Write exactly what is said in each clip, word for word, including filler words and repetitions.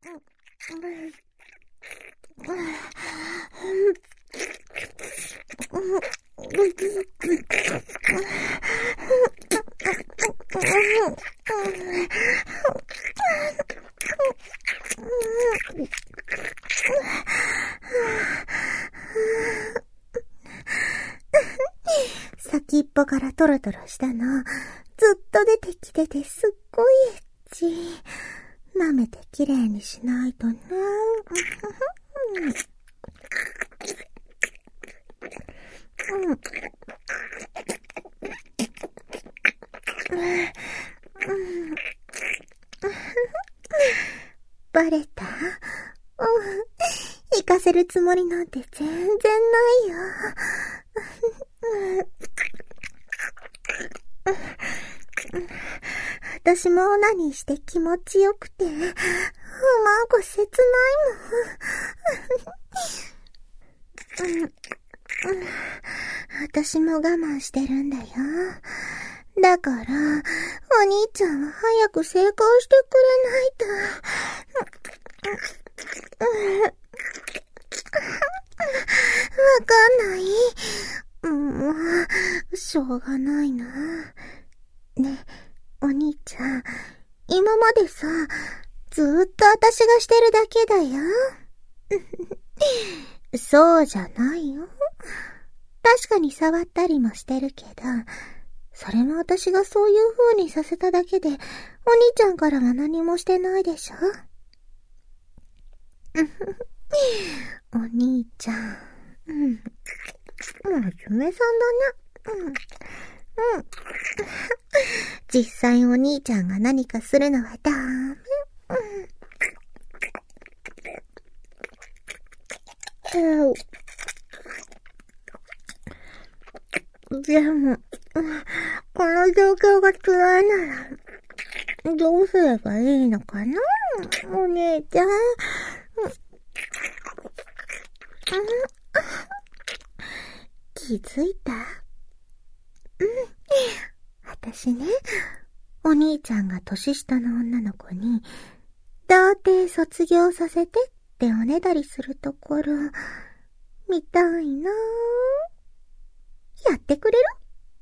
先っぽからトロトロしたの、ずっと出てきててすっごいエッチ。舐めてきれいにしないとね。バレた？うん。行かせるつもりなんて全然ないよ。私もオナニーして気持ちよくて、うまく切ないもん。私も我慢してるんだよ。だから、お兄ちゃんは早く成功してくれないと。わかんない。もう、しょうがないな。ね、お兄ちゃん、今までさ、ずーっと私がしてるだけだよ。そうじゃないよ。確かに触ったりもしてるけど、それも私がそういう風にさせただけで、お兄ちゃんからは何もしてないでしょ。お兄ちゃん、うん。真面目さんだね。うん。うん。実際お兄ちゃんが何かするのはダメ。うん。でも、この状況が辛いなら、どうすればいいのかな、お姉ちゃん。気づいた？うん。私ね、お兄ちゃんが年下の女の子に、童貞卒業させてっておねだりするところ、見たいなぁ。やってくれる？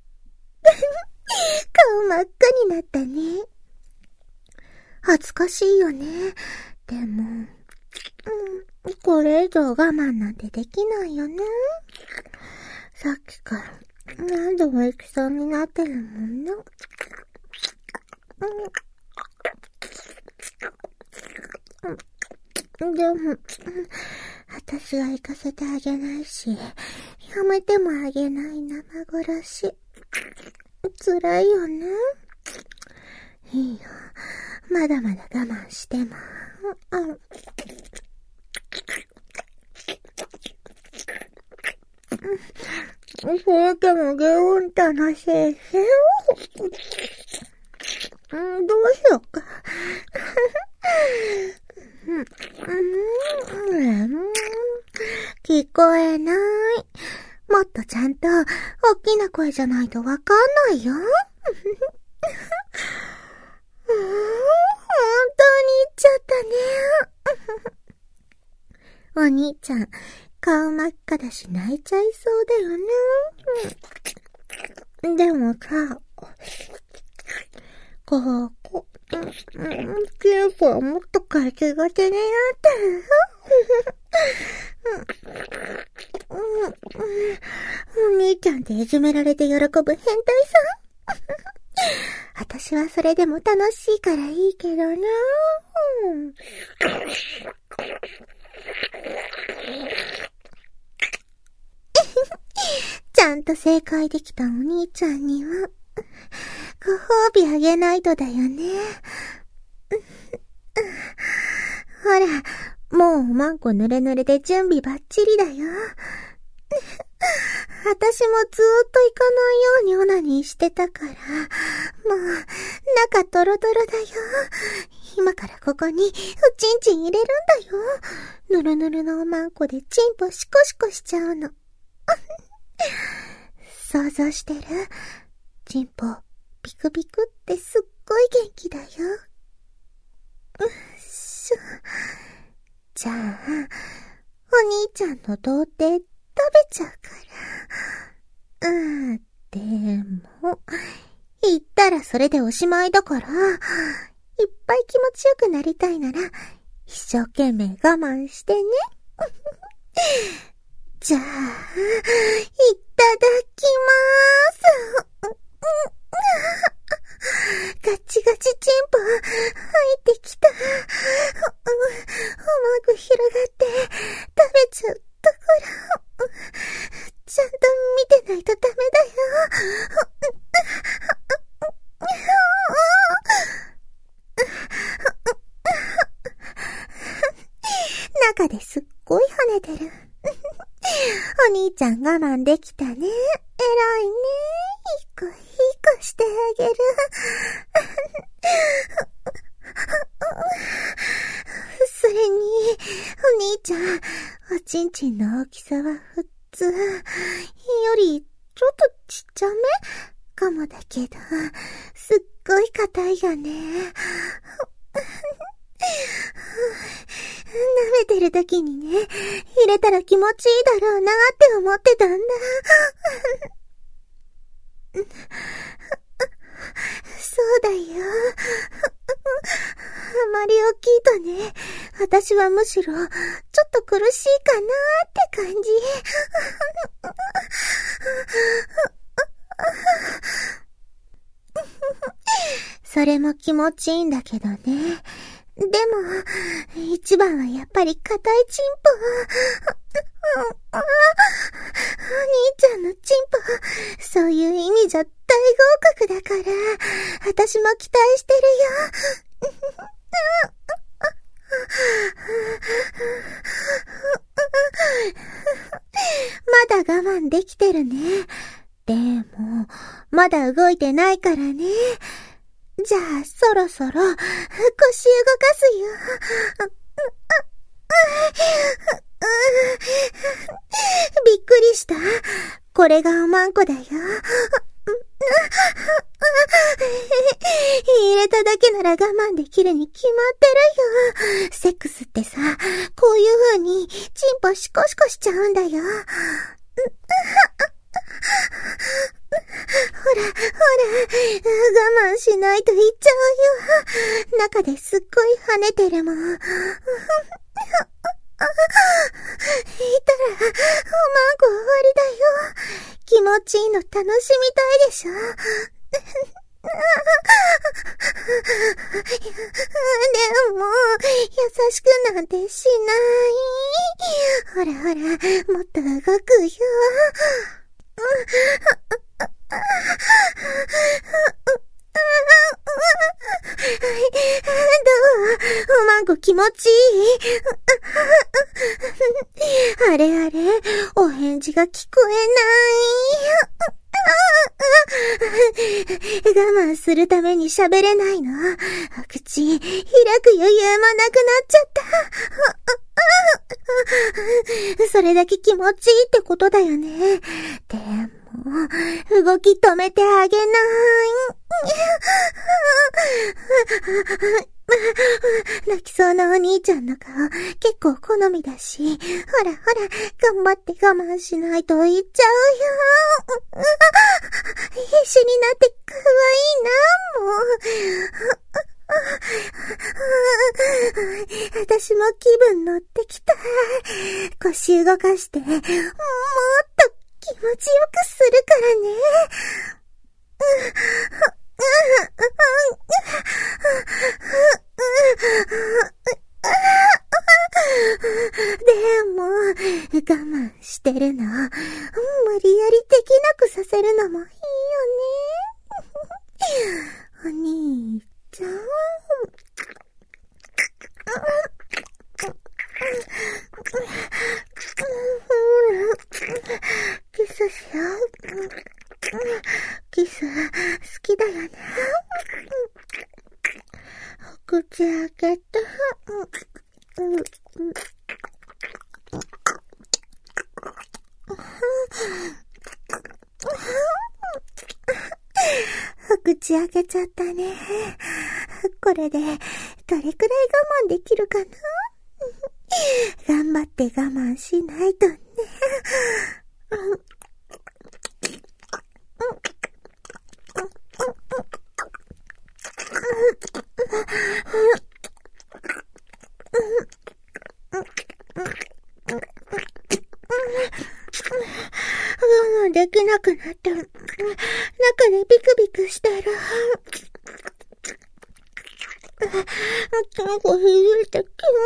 顔真っ赤になったね。恥ずかしいよね。でも、うん、これ以上我慢なんてできないよね。さっきから何度も行きそうになってるもんね。うん、でも、私は行かせてあげないし、やめてもあげない生殺し。辛いよね。いいよ。まだまだ我慢しても。うん。それでもゲウンタの先生を、うん、どうしようか。うんうん、聞こえない。もっとちゃんと大きな声じゃないとわかんないよ。うん、本当に言っちゃったね。お兄ちゃん、顔真っ赤だし泣いちゃいそうだよね。うん、でもさ、こう、こう、うん、キープはもっと書きがちになってるよ。うんうんうん、お兄ちゃんっていじめられて喜ぶ変態さん。私はそれでも楽しいからいいけどな。うん、ちゃんと正解できたお兄ちゃんにはご褒美あげないとだよね。ほら、もうおまんこぬれぬれで準備バッチリだよ。私もずーっと行かないようにオナニーしてたから、もう中トロトロだよ。今からここにおちんちん入れるんだよ。ぬるぬるのおまんこでチンポシコシコしちゃうの。想像してる？チンポピクピクってすっごい元気だよ。うっしょ。 じゃあ、お兄ちゃんの童貞食べちゃうから。うん、でも、言ったらそれでおしまいだから、いっぱい気持ちよくなりたいなら、一生懸命我慢してね。じゃあ、いただきまーす。ガチガチチンポ入ってきた。うまく広がって食べちゃうところ。ちゃんと見てないとダメだよ。中ですっごい跳ねてる。お兄ちゃん我慢できたね。偉いね。いい子いい子してあげる。それに、お兄ちゃん、おちんちんの大きさは普通よりちょっとちっちゃめかもだけど、すっごい硬いよね。舐めてる時にね、入れたら気持ちいいだろうなって思ってたんだ。そうだよ。あまり大きいとね、私はむしろちょっと苦しいかなって感じ。それも気持ちいいんだけどね。でも、一番はやっぱり硬いチンポ。お兄ちゃんのチンポ、そういう意味じゃ大合格だから、私も期待してるよ。まだ我慢できてるね。でも、まだ動いてないからね。じゃあ、そろそろ、腰動かすよ。びっくりした。これがおまんこだよ。入れただけなら我慢できるに決まってるよ。セックスってさ、こういう風にチンポシコシコしちゃうんだよ。ほら、ほら、我慢しないと言っちゃうよ。中ですっごい跳ねてるもん。いたら、おまんこ終わりだよ。気持ちいいの楽しみたいでしょ。でも、優しくなんてしない。ほらほら、もっと動くよ。どう？おまんこ気持ちいい？あれあれ、お返事が聞こえない。我慢するために喋れないの。口開く余裕もなくなっちゃった。それだけ気持ちいいってことだよね。でも、動き止めてあげない。泣きそうなお兄ちゃんの顔、結構好みだし、ほらほら、頑張って我慢しないと言っちゃうよ。必死になって可愛いな、もう。私も気分乗ってきた。腰動かして、もっと気持ちよくするからね。でも、我慢してるの、無理やりできなくさせるのもいいよね。お兄ちゃん。キスしよう。キス好きだよね。口開けて。口開けちゃったね。これでどれくらい我慢できるかな。 頑張って我慢しないとね。我慢できなくなって、中でビクビクしてる。こう引いて気持ちいい。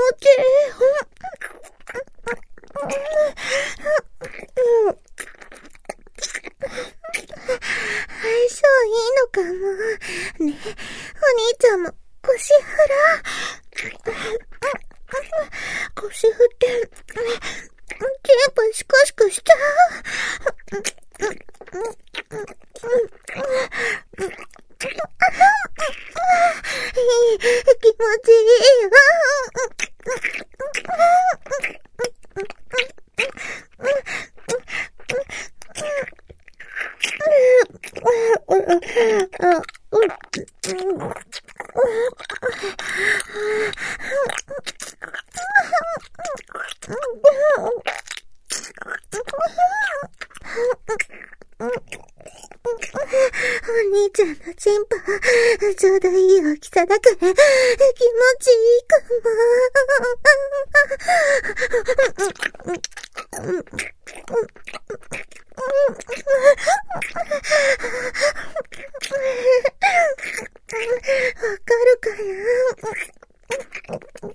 相性いいのかも。ね、お兄ちゃんも腰振ら。腰振って、全部シコシコしちゃう。気持ちいいよ。お兄ちゃんのチンポ、ちょうどいい大きさだから、気持ちいいかも。わかるかな？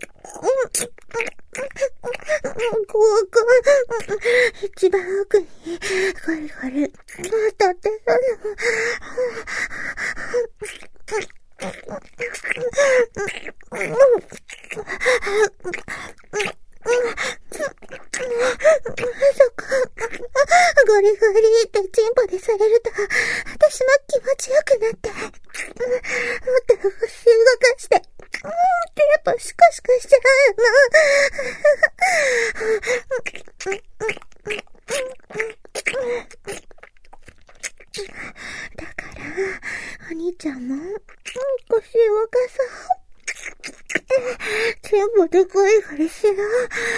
ここ、一番奥に、ゴリゴリ、当たってるの。そこ、ゴリゴリってチンポでされると、私も気持ちよくなって、もっと腰動かして、うん、テープシコシコしちゃうの。だから、お兄ちゃんも、うん、腰動かそう。全部でゴリゴリしよう。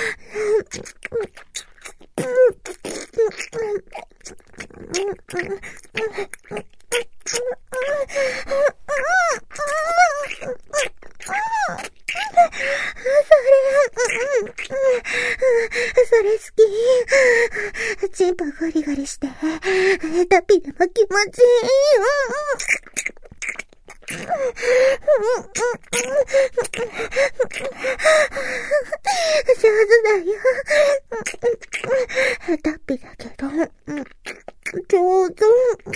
それ好き。チンポゴリゴリして、タピでも気持ちいい。上手だよ。タッピだけど、上手。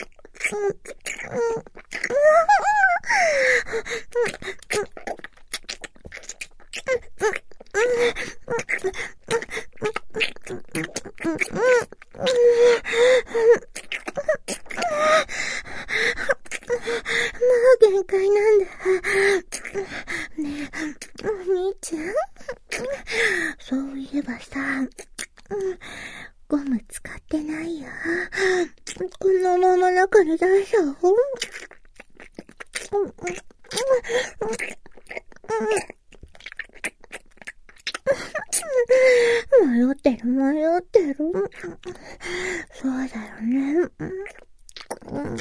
限界なんだ。ねえ、お兄ちゃん、そういえばさ、ゴム使ってないよ。このまま中に大丈夫？迷ってる迷ってる。そうだよね。迷うよ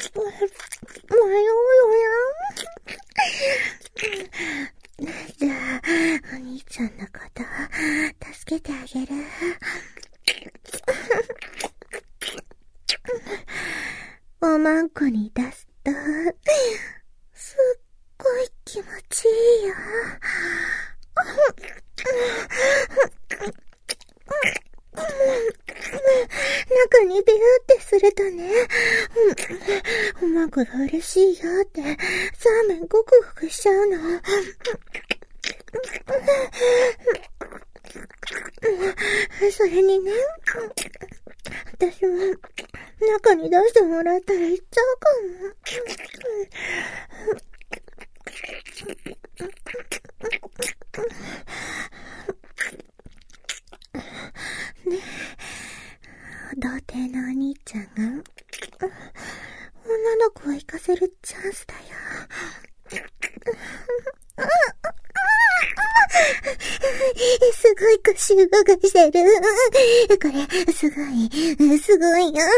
な。じゃあ、お兄ちゃんのこと助けてあげる。おまんこに出すとすっごい気持ちいいよ。中にビューってするとね、おまんこが嬉しいよってサーメンゴクゴクしちゃうの。それにね、私も中に出してもらったら行っちゃうかも。ねえ、童貞のお兄ちゃんが女の子を行かせるチャンスだよ。 すごいクシューがしてる。これ、すごい、すごいよ。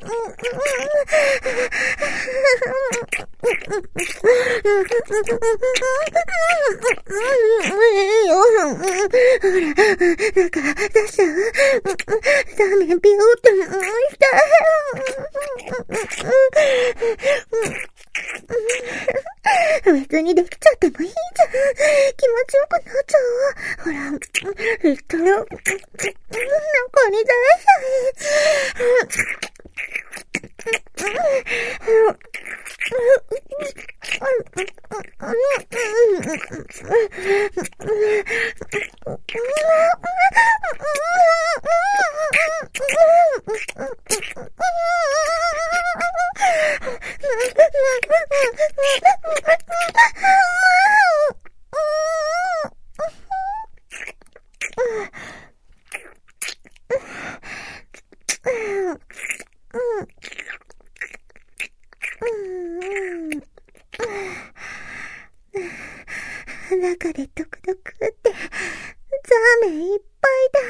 ほら、なんか、出しちゃう？ダメ、ビューってしたい。別にできちゃってもいいじゃん。気持ちよくなっちゃう。ほら、言ったよ。なんかにだ中でドクドクってザーメンいっぱいだ。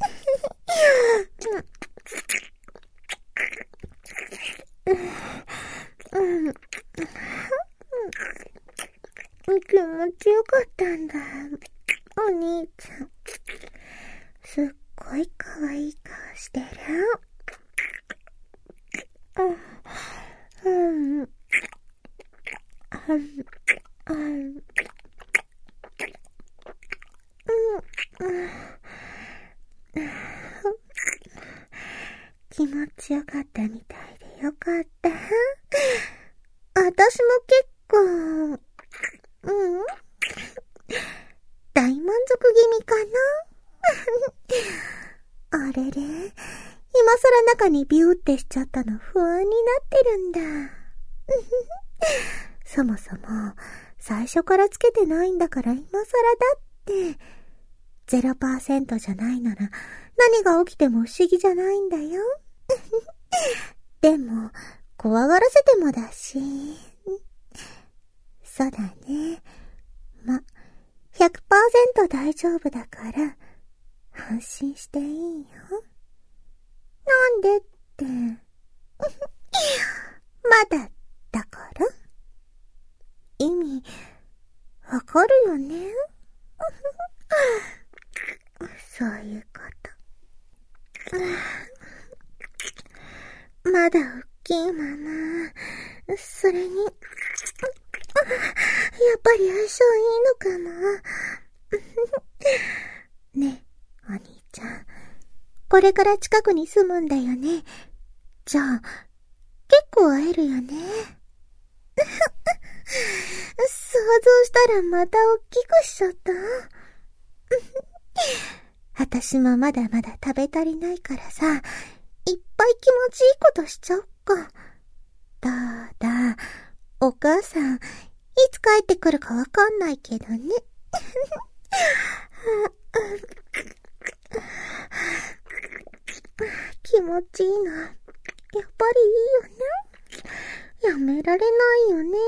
気持ちよかったんだ。お兄ちゃんすっごい可愛い顔してる。うんうんうん気持ちよかったみたいでよかった。私も結構、うん大満足気味かな。あれれ、今更中にビューってしちゃったの不安になってるんだ。そもそも最初からつけてないんだから今更だって。ゼロパーセント じゃないなら何が起きても不思議じゃないんだよ。でも怖がらせてもだし。そうだね。ま、ひゃくパーセント 大丈夫だから安心していいよ。なんでって。まだだから意味わかるよね。そういうこと。まだ大きいまま。それに、やっぱり相性いいのかな。ねえ、お兄ちゃん。これから近くに住むんだよね。じゃあ、結構会えるよね。想像したらまた大きくしちゃった。私もまだまだ食べ足りないからさ、いっぱい気持ちいいことしちゃおっか。ただ、お母さん、いつ帰ってくるかわかんないけどね。気持ちいいな。やっぱりいいよね。やめられないよね。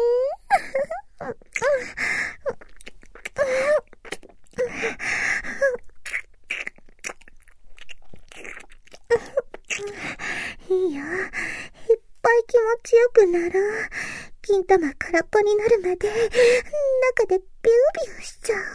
いいよ。いっぱい気持ちよくなろう。金玉空っぽになるまで中でビュービューしちゃおう。